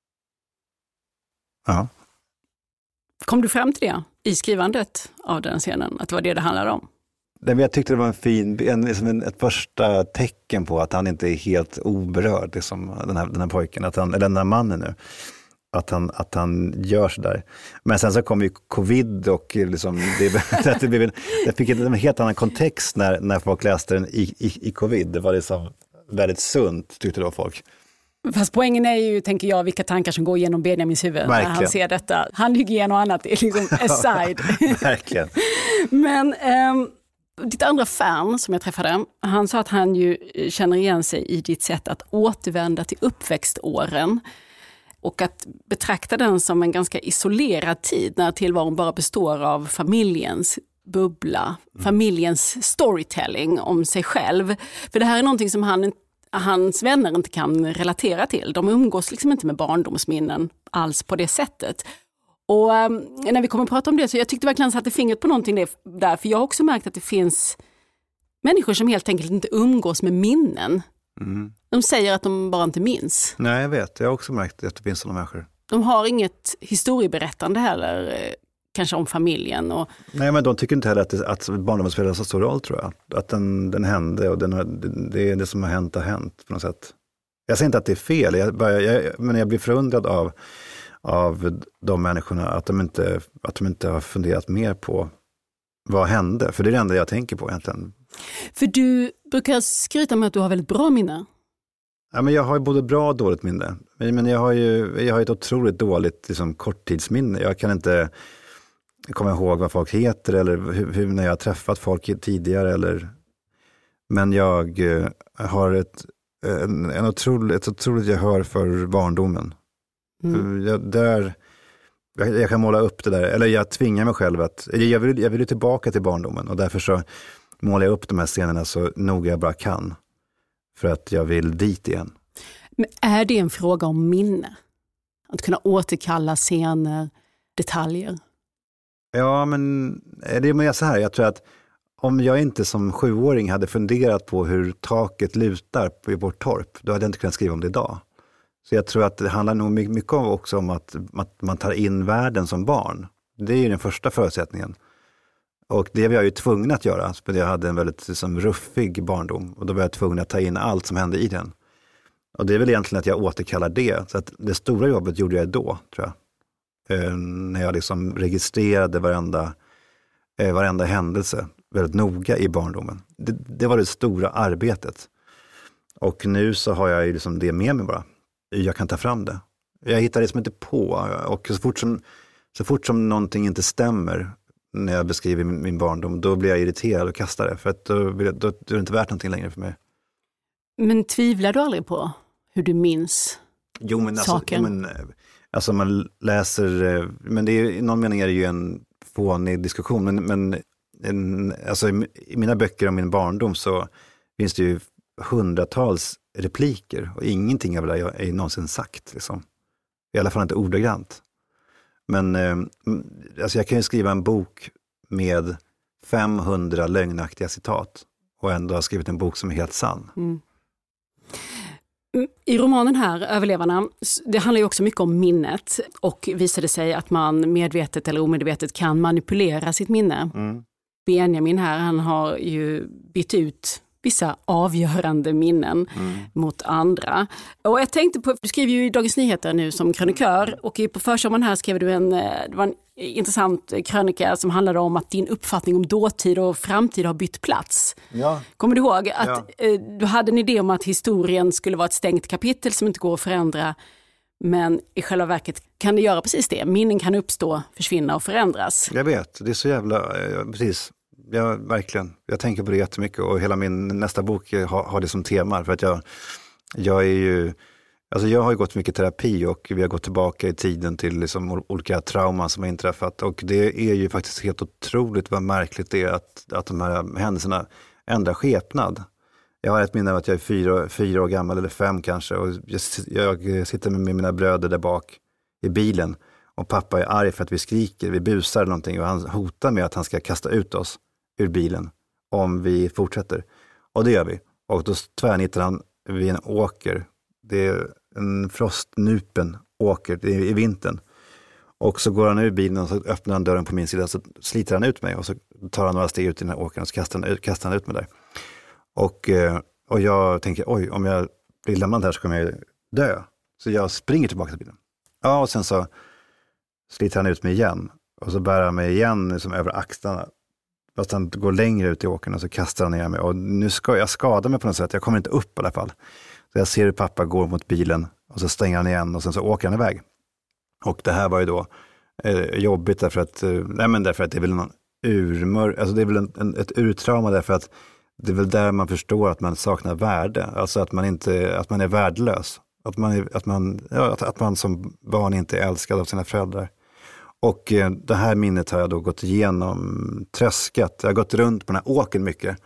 Ja. Kom du fram till det i skrivandet av den scenen? Att det var det det handlade om? Jag tyckte det var en fin, en, liksom en, ett första tecken på att han inte är helt oberörd, liksom, den, här, den här pojken, att han, eller den här mannen nu. Att han, att han gör så där. Men sen så kom ju covid och liksom, det, det, blev, det fick en helt annan kontext när, när folk läste den i, i, i covid. Det var liksom väldigt sunt, tyckte då folk. Fast poängen är ju, tänker jag, vilka tankar som går igenom Benjamins huvud när han ser detta. Handhygien och annat är liksom aside. Verkligen. Men um, ditt andra fan som jag träffade, han sa att han ju känner igen sig i ditt sätt att återvända till uppväxtåren. Och att betrakta den som en ganska isolerad tid när tillvaron bara består av familjens bubbla, mm. familjens storytelling om sig själv. För det här är någonting som han, hans vänner inte kan relatera till. De umgås liksom inte med barndomsminnen alls på det sättet. Och um, när vi kommer att prata om det så jag tyckte verkligen att det fingret på någonting där. För jag har också märkt att det finns människor som helt enkelt inte umgås med minnen. Mm. De säger att de bara inte minns. Nej, jag vet. Jag har också märkt att det finns sådana människor. De har inget historieberättande heller, kanske om familjen. Och... Nej, men de tycker inte heller att, det, att barndomen spelar så stor roll, tror jag. Att den, den hände och den har, det är det som har hänt har hänt på något sätt. Jag säger inte att det är fel, jag, bara, jag, men jag blir förundrad av, av de människorna att de, inte, att de inte har funderat mer på vad hände. För det är det enda jag tänker på egentligen. För du brukar skryta med att du har väldigt bra minne. Ja, men jag har ju både bra och dåligt minne. Men jag har ju jag har ett otroligt dåligt liksom, korttidsminne. Jag kan inte komma ihåg vad folk heter eller hur, hur när jag har träffat folk tidigare. Eller... Men jag eh, har ett, en, en otroligt, ett otroligt gehör för barndomen. Mm. Jag, där, jag, jag kan måla upp det där. Eller jag tvingar mig själv att... Jag vill, jag vill ju tillbaka till barndomen. Och därför så målar jag upp de här scenerna så noga jag bara kan. För att jag vill dit igen. Men är det en fråga om minne? Att kunna återkalla scener, detaljer? Ja, men det är mer så här. Jag tror att om jag inte som sjuåring hade funderat på hur taket lutar på vårt torp, då hade jag inte kunnat skriva om det idag. Så jag tror att det handlar nog mycket också om att, att man tar in världen som barn. Det är ju den första förutsättningen. Och det var jag ju tvungen att göra, för jag hade en väldigt liksom, ruffig barndom. Och då var jag tvungen att ta in allt som hände i den. Och det är väl egentligen att jag återkallar det. Så att det stora jobbet gjorde jag då, tror jag. Eh, när jag liksom registrerade varenda, eh, varenda händelse väldigt noga i barndomen. Det, det var det stora arbetet. Och nu så har jag ju liksom det med mig bara. Jag kan ta fram det. Jag hittar det som inte på. Och så fort som, så fort som någonting inte stämmer när jag beskriver min, min barndom, då blir jag irriterad och kastar det. För att då, då, då är det inte värt någonting längre för mig. Men tvivlar du aldrig på hur du minns jo, men alltså, saken? Jo, men, alltså man läser, men det är, i någon mening är det ju en fånig diskussion. Men, men en, alltså, i mina böcker om min barndom så finns det ju hundratals repliker. Och ingenting av det jag är någonsin sagt. Liksom. I alla fall inte ordagrant. Men eh, alltså jag kan ju skriva en bok med femhundra lögnaktiga citat och ändå ha skrivit en bok som är helt sann. Mm. I romanen här, Överlevarna, det handlar ju också mycket om minnet och visade sig att man medvetet eller omedvetet kan manipulera sitt minne. Mm. Benjamin här, han har ju bytt ut vissa avgörande minnen mm. mot andra. Och jag tänkte på, du skriver ju i Dagens Nyheter nu som krönikör och på försommaren här skrev du en, det var en intressant krönika som handlade om att din uppfattning om dåtid och framtid har bytt plats. Ja. Kommer du ihåg att ja. du hade en idé om att historien skulle vara ett stängt kapitel som inte går att förändra, men i själva verket kan det göra precis det. Minnen kan uppstå, försvinna och förändras. Jag vet, det är så jävla, precis. Ja, verkligen. Jag tänker på det jättemycket och hela min nästa bok har, har det som tema för att jag, jag är ju, alltså jag har ju gått mycket terapi och vi har gått tillbaka i tiden till liksom olika trauman som har inträffat och det är ju faktiskt helt otroligt vad märkligt det är att, att de här händelserna ändrar skepnad. Jag har ett minne av att jag är fyra, fyra år gammal eller fem kanske och jag, jag sitter med mina bröder där bak i bilen och pappa är arg för att vi skriker, vi busar eller någonting och han hotar med att han ska kasta ut oss ur bilen om vi fortsätter. Och det gör vi. Och då tvärnittar han vid en åker. Det är en frostnupen åker, det är i vintern. Och så går han ur bilen och så öppnar han dörren på min sida så sliter han ut mig och så tar han några steg ut i den här åkern och så kastar han, kastar han ut mig där. Och, och jag tänker, oj, om jag blir lämnad här så kommer jag dö. Så jag springer tillbaka till bilen. Ja, och sen så sliter han ut mig igen. Och så bär han mig igen liksom över axlarna. Fast han går längre ut i åkern och så kastar han ner mig. Och nu ska jag skada mig på något sätt. Jag kommer inte upp i alla fall. Så jag ser hur pappa går mot bilen. Och så stänger han igen och sen så åker han iväg. Och det här var ju då eh, jobbigt därför att, eh, nej men därför att det är väl någon urmör, alltså det är väl en, en, ett urtrauma därför att det är väl där man förstår att man saknar värde. Alltså att man inte, att man är värdelös. Att man, är, att man, ja, att, att man som barn inte är älskad av sina föräldrar. Och eh, det här minnet har jag då gått igenom, tröskat. Jag har gått runt på den här åken mycket.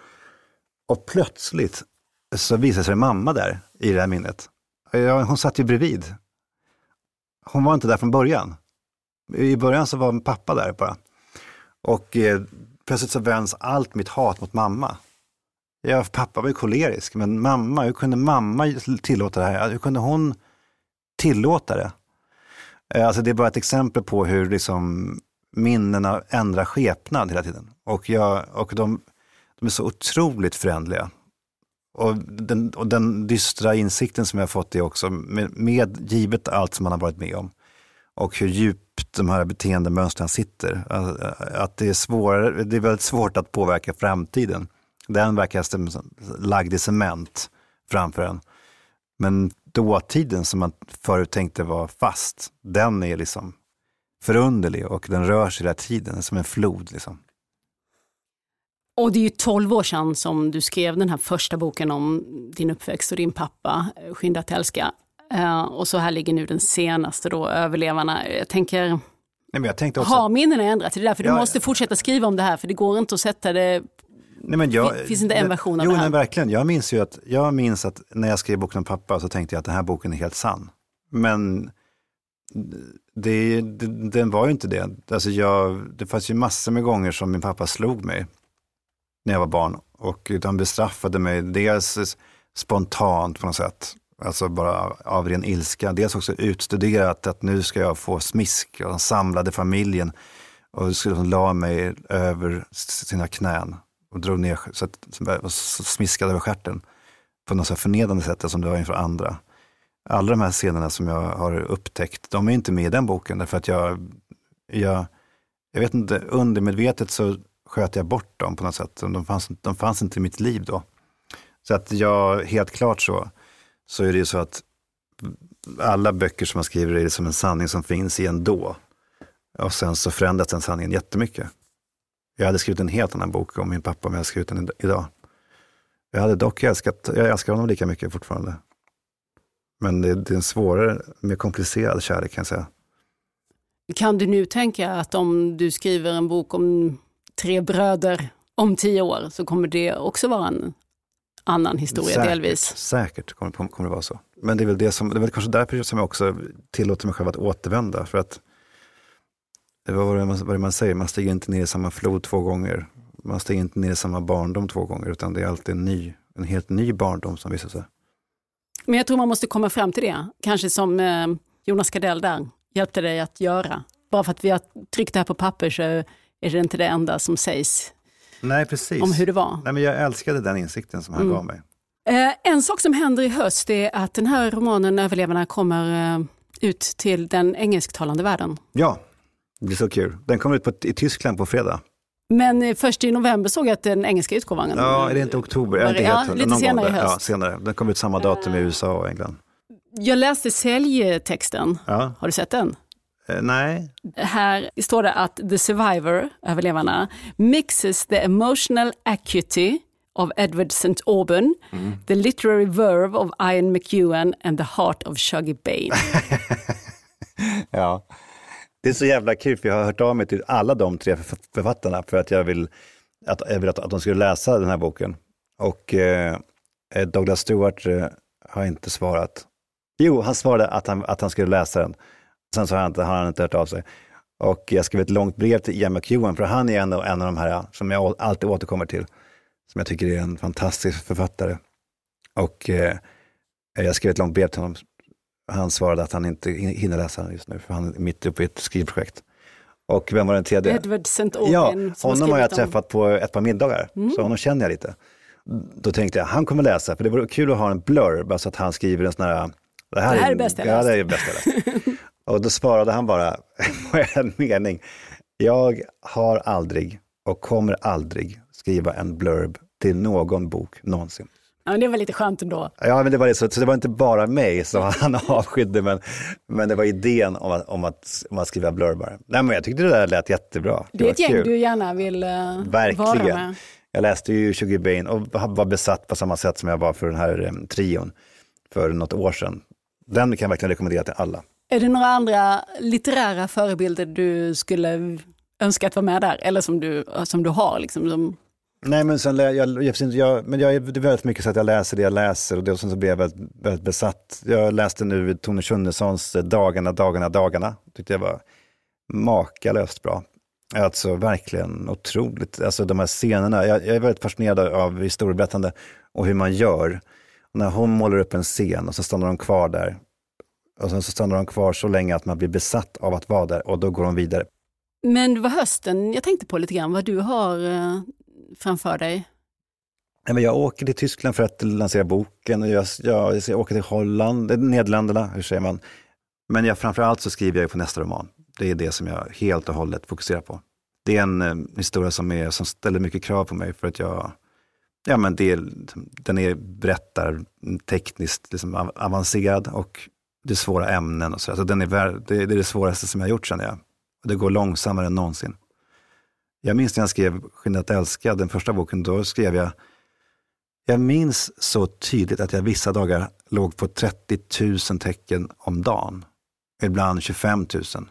Och plötsligt så visar sig mamma där i det här minnet. Jag, hon satt ju bredvid. Hon var inte där från början. I början så var pappa där bara. Och eh, plötsligt så vänds allt mitt hat mot mamma. Ja, pappa var ju kolerisk, men mamma, hur kunde mamma tillåta det här? Hur kunde hon tillåta det? Eh, alltså det är bara ett exempel på hur liksom minnena ändrar skepnad hela tiden. Och, jag, och de, de är så otroligt förändliga. Och den, och den dystra insikten som jag har fått är också med, med givet allt som man har varit med om. Och hur djupt de här beteendemönstren sitter. Att det är, svårare, det är väldigt svårt att påverka framtiden. Den verkar lagd i cement framför en. Men dåtiden som man förut tänkte var fast, den är liksom förunderlig och den rör sig hela tiden som en flod liksom. Och det är ju tolv år sedan som du skrev den här första boken om din uppväxt och din pappa, Skynda att älska. Uh, och så här ligger nu den senaste då, Överlevarna. Jag tänker, Nej, men jag tänkte också... har minnena ändrat? Det är därför ja, du måste fortsätta skriva om det här, för det går inte att sätta det... Nej, men jag, det finns inte en version av jo, det här. Nej, verkligen. Jag minns ju att, jag minns att när jag skrev boken om pappa så tänkte jag att den här boken är helt sann. Men det, det, den var ju inte det. Alltså jag, det fanns ju massor med gånger som min pappa slog mig när jag var barn. Och de bestraffade mig dels spontant på något sätt. Alltså bara av ren ilska. Dels också utstuderat att nu ska jag få smisk. Och de samlade familjen och skulle la mig över sina knän och drog ner så att, och smiskade över stjärten på något så förnedrande sätt som det var inför andra. Alla de här scenerna som jag har upptäckt, de är inte med i den boken därför att jag, jag, jag vet inte, undermedvetet så sköt jag bort dem på något sätt. De fanns, de fanns inte i mitt liv då. Så att jag, helt klart så, så är det ju så att alla böcker som man skriver är som en sanning som finns i en då. Och sen så förändras den sanningen jättemycket. Jag hade skrivit en helt annan bok om min pappa om jag hade skrivit den idag. Jag hade dock älskat, jag älskar honom lika mycket fortfarande. Men det, det är en svårare, mer komplicerad kärlek kan jag säga. Kan du nu tänka att om du skriver en bok om tre bröder om tio år så kommer det också vara en annan historia säkert, delvis? Säkert kommer, kommer det vara så. Men det är väl det som, det är väl kanske därför som jag också tillåter mig själv att återvända. För att, vad var det man, vad det man säger, man stiger inte ner i samma flod två gånger. Man stiger inte ner i samma barndom två gånger, utan det är alltid en ny, en helt ny barndom som visar sig. Men jag tror man måste komma fram till det. Kanske som eh, Jonas Gardell där hjälpte dig att göra. Bara för att vi har tryckt det här på papper så är det inte det enda som sägs. Nej, precis. Om hur det var. Nej, men jag älskade den insikten som han mm. gav mig. Eh, en sak som händer i höst är att den här romanen Överlevarna kommer eh, ut till den engelsktalande världen. Ja, det blir så kul. Den kommer ut på, i Tyskland på fredag. Men eh, först i november såg jag att den engelska utgåvan... Ja, är det inte oktober? Är det inte ja, helt, lite senare i höst. Ja, senare. Den kommer ut samma datum i U S A och England. Jag läste säljtexten. Ja. Har du sett den? Eh, nej. Här står det att The Survivor, Överlevarna, mixes the emotional acuity of Edward Saint Auburn, mm. the literary verve of Ian McEwan and the heart of Shuggy Bain. Ja, det är så jävla kul för jag har hört av mig till alla de tre författarna för att jag vill att, jag vill att, att de skulle läsa den här boken. Och eh, Douglas Stewart eh, har inte svarat. Jo, han svarade att han, att han skulle läsa den. Sen så har han, inte, har han inte hört av sig. Och jag skrev ett långt brev till Ian McEwan för han är en av, en av de här som jag alltid återkommer till. Som jag tycker är en fantastisk författare. Och eh, jag skrev ett långt brev till honom. Han svarade att han inte hinner läsa den just nu för han är mitt uppe i ett skrivprojekt. Och vem var den tredje? Edward Saint Auburn. Ja, honom har jag träffat på ett par middagar. Mm. Så honom känner jag lite. Då tänkte jag, han kommer läsa. För det vore kul att ha en blurb. Alltså att han skriver en sån här... Det här, det här är bäst jag läst. Ja, det är bäst jag läst. Och då svarade han bara på en mening. Jag har aldrig och kommer aldrig skriva en blurb till någon bok någonsin. Ja, men det var lite skönt ändå. Ja, men det var det så, så det var inte bara mig som han avskydde, men, men det var idén om att, om att, om att skriva blurbar. Nej, men jag tyckte det där lät jättebra. Det, det är ett gäng kul. Du gärna vill uh, Verkligen. Vara med. Jag läste ju Shuggy Bain och var besatt på samma sätt som jag var för den här um, trion för något år sedan. Den kan jag verkligen rekommendera till alla. Är det några andra litterära förebilder du skulle önska att vara med där? Eller som du, som du har liksom som... Nej, men sen jag, jag, jag, men jag, det är väldigt mycket så att jag läser det jag läser och det, och sen så blir jag väldigt, väldigt besatt. Jag läste nu Tone Schunnesons Dagarna, dagarna, dagarna. Tyckte jag var makalöst bra. Alltså verkligen otroligt. Alltså de här scenerna, jag, jag är väldigt fascinerad av historieberättande och hur man gör. Och när hon målar upp en scen och så stannar de kvar där. Och sen så stannar de kvar så länge att man blir besatt av att vara där och då går de vidare. Men det var hösten jag tänkte på lite grann, vad du har eh, framför dig. Ja, men jag åker till Tyskland för att lansera boken och jag, jag, jag åker till Holland, Nederländerna, hur säger man. Men jag, framförallt så skriver jag på nästa roman. Det är det som jag helt och hållet fokuserar på. Det är en eh, historia som, är, som ställer mycket krav på mig för att jag, ja men det, den är berättar tekniskt liksom avancerad och det är svåra ämnen och så. Alltså den är, det, det är det svåraste som jag har gjort sedan jag. Och det går långsammare än någonsin. Jag minns när jag skrev Skynda att älska, den första boken, då skrev jag, jag minns så tydligt att jag vissa dagar låg på trettio tusen tecken om dagen. Ibland tjugofem tusen.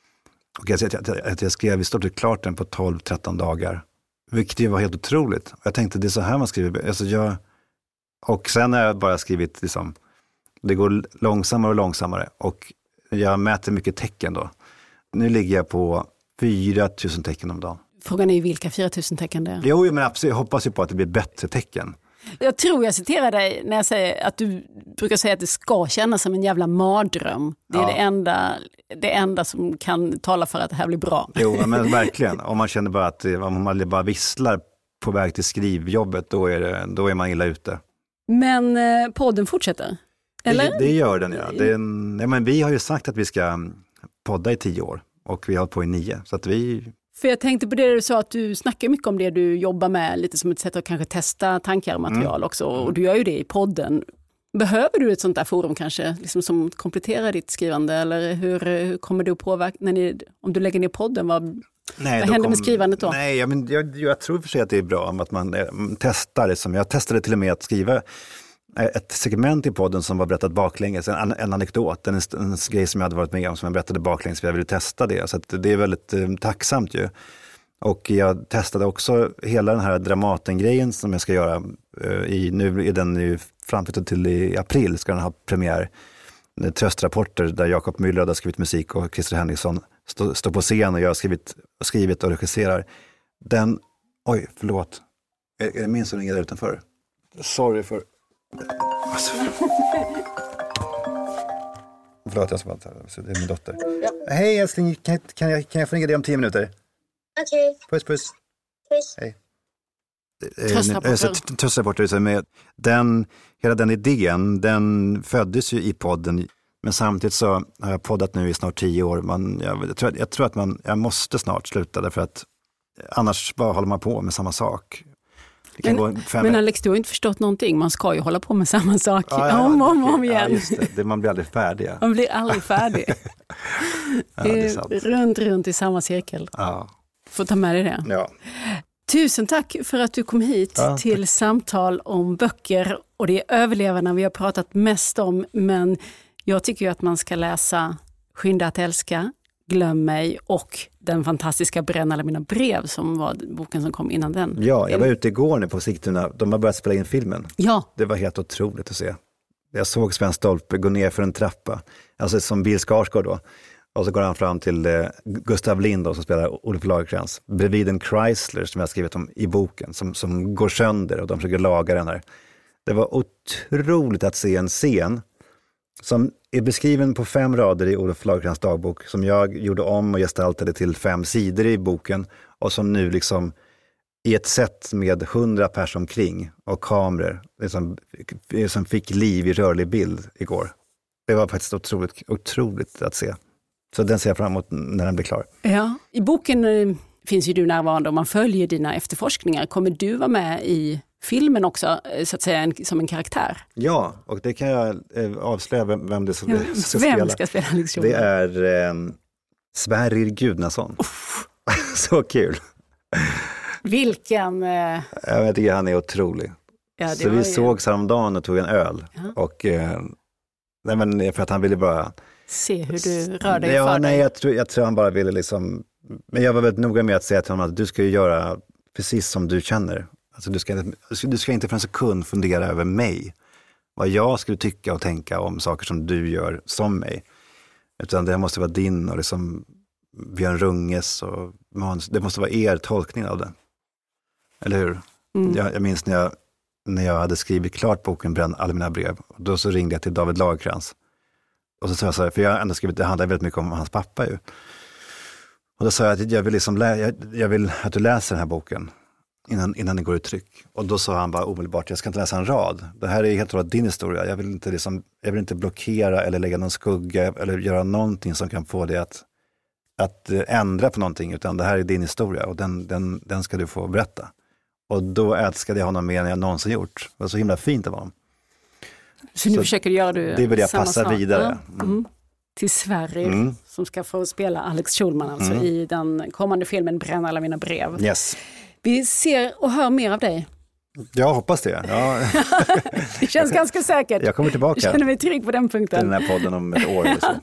Och jag, jag, jag, jag skrev i stort sett klart den på tolv tretton dagar. Vilket ju var helt otroligt. Jag tänkte det är så här man skriver. Alltså jag, och sen har jag bara skrivit liksom, det går långsammare och långsammare. Och jag mäter mycket tecken då. Nu ligger jag på fyra tusen tecken om dagen. Frågan är ju vilka fyra tusen tecken det är. Jo, men absolut, jag hoppas ju på att det blir bättre tecken. Jag tror jag citerar dig när jag säger att du brukar säga att det ska kännas som en jävla mardröm. Det är ja. det, enda, det enda som kan tala för att det här blir bra. Jo, men verkligen. Om man känner bara att om man bara visslar på väg till skrivjobbet, då är, det, då är man illa ute. Men eh, podden fortsätter? Eller? Det, det gör den, ja. Det, ja men vi har ju sagt att vi ska podda i tio år och vi har hållit på i nio. Så att vi... För jag tänkte på det du sa, att du snackar mycket om det du jobbar med, lite som ett sätt att kanske testa tankar och material mm. också. Och du gör ju det i podden. Behöver du ett sånt där forum kanske, liksom som kompletterar ditt skrivande? Eller hur, hur kommer du att påverka, när ni, om du lägger ner podden, vad, nej, vad händer kom, med skrivandet då? Nej, jag, men, jag, jag tror för sig att det är bra att man eh, testar det. Som jag testade till och med att skriva ett segment i podden som var berättat baklänges, en, en anekdot, en, en grej som jag hade varit med om som jag berättade baklänges, för jag ville testa det. Så att det är väldigt eh, tacksamt ju. Och jag testade också hela den här Dramaten-grejen som jag ska göra. Eh, i, nu är den ju framflyttad till i april, ska den ha premiär. Tröstrapporter där Jakob Müller har skrivit musik och Christer Henriksson står stå på scen och jag har skrivit, skrivit och regisserar. Den, oj förlåt, är, är det min som ringer där utanför? Sorry för... Alltså. Förlåt, jag ska bara ta det. Det är min dotter. Ja. Hej älskling, kan, kan, jag, kan jag få ringa dig om tio minuter? Okej. Okay. Puss, puss. Puss. Hej. Tröstrapporter. Tröstrapporter. Den, hela den idén, den föddes ju i podden. Men samtidigt så har jag poddat nu i snart tio år. Man, jag, jag, tror, jag tror att man, jag måste snart sluta därför att annars bara håller man på med samma sak. Men, men Alex, du har inte förstått någonting. Man ska ju hålla på med samma sak ja, ja, om och om, om igen. Ja, just det. det. Man blir aldrig färdig. Ja. Man blir aldrig färdig. ja, det är sant. Runt, runt i samma cirkel. Ja. Får ta med dig det. Ja. Tusen tack för att du kom hit ja, till samtal om böcker. Och det är överlevarna vi har pratat mest om. Men jag tycker ju att man ska läsa Skynda att älska, Glöm mig och den fantastiska Bränn alla mina brev som var boken som kom innan den. Ja, jag var ute igår nu på Sigtuna. De har börjat spela in filmen. Ja. Det var helt otroligt att se. Jag såg Sven Stolpe gå ner för en trappa. Alltså som Bill Skarsgård då. Och så går han fram till eh, Gustav Lind då, som spelar Olof Lagercrantz. Bredvid en Chrysler som jag skrivit om i boken. Som, som går sönder och de försöker laga den här. Det var otroligt att se en scen som är beskriven på fem rader i Olof Lagercrantz dagbok, som jag gjorde om och gestaltade till fem sidor i boken och som nu liksom i ett sätt med hundra pers omkring och kameror liksom, som fick liv i rörlig bild igår. Det var faktiskt otroligt, otroligt att se. Så den ser jag fram emot när den blir klar. Ja, i boken finns ju du närvarande och man följer dina efterforskningar. Kommer du vara med i filmen också, så att säga, en, som en karaktär? Ja, och det kan jag eh, avslöja vem, vem det ska, ja, ska vem spela. ska spela liksom? Det är eh, Sverrir Gudnason. Så kul. Vilken... Eh... Jag tycker han är otrolig. Ja, så vi ju... sågs häromdagen och tog en öl. Ja. Och, eh, nej, men för att han ville bara... Se hur du rör dig ja, för nej, dig. Jag tror, jag tror han bara ville liksom... Men jag var väldigt noga med att säga till honom att du ska ju göra precis som du känner. Alltså du ska, du ska inte för en sekund fundera över mig. Vad jag skulle tycka och tänka om saker som du gör som mig. Utan det måste vara din och liksom Björn Runges och manus. Det måste vara er tolkning av det. Eller hur? Mm. Jag, jag minns när jag, när jag hade skrivit klart boken Bränn alla mina brev. Och då så ringde jag till David Lagercrantz. Och så sa jag så här, för jag har ändå skrivit, det handlar väldigt mycket om hans pappa ju. Och då sa jag att jag vill, liksom lä- jag, jag vill att du läser den här boken innan, innan den går i tryck. Och då sa han bara omedelbart, jag ska inte läsa en rad. Det här är helt och hållet din historia. Jag vill inte, liksom, jag vill inte blockera eller lägga någon skugga eller göra någonting som kan få dig att, att ändra på någonting. Utan det här är din historia och den, den, den ska du få berätta. Och då älskade jag honom mer än jag någonsin gjort. Det var så himla fint det var. Så nu så försöker du göra du det vill jag samma passa sak. vidare. Mm. Mm. Till Sverige mm. som ska få spela Alex Schulman alltså mm. i den kommande filmen Bränn alla mina brev. Yes. Vi ser och hör mer av dig. Jag hoppas det. Ja. Det känns ganska säkert. Jag kommer tillbaka. Jag känner mig trygg på den punkten. Till den här podden om ett år eller så.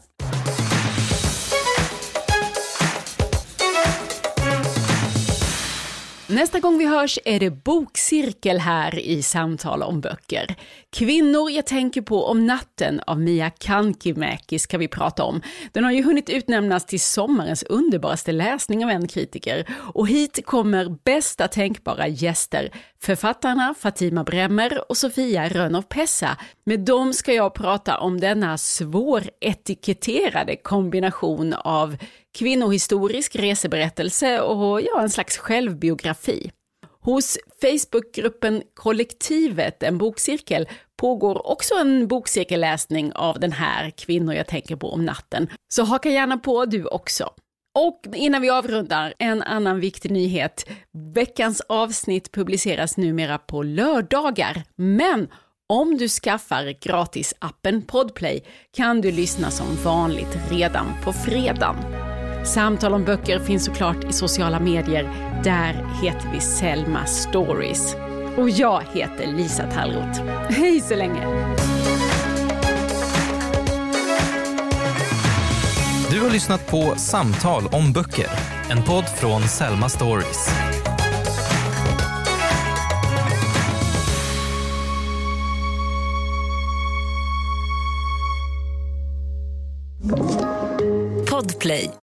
Nästa gång vi hörs är det bokcirkel här i Samtal om böcker. Kvinnor jag tänker på om natten av Mia Kankimäki ska vi prata om. Den har ju hunnit utnämnas till sommarens underbaraste läsning av en kritiker. Och hit kommer bästa tänkbara gäster. Författarna Fatima Bremmer och Sofia Rönnow-Pessa. Med dem ska jag prata om denna svåretiketterade kombination av kvinnohistorisk reseberättelse och ja, en slags självbiografi. Hos Facebookgruppen Kollektivet, en bokcirkel, pågår också en bokcirkelläsning av den här Kvinnor jag tänker på om natten. Så haka gärna på du också. Och innan vi avrundar, en annan viktig nyhet. Veckans avsnitt publiceras numera på lördagar, men om du skaffar gratis-appen Podplay kan du lyssna som vanligt redan på fredagen. Samtal om böcker finns såklart i sociala medier. Där heter vi Selma Stories. Och jag heter Lisa Tallroth. Hej så länge! Du har lyssnat på Samtal om böcker. En podd från Selma Stories. Podplay.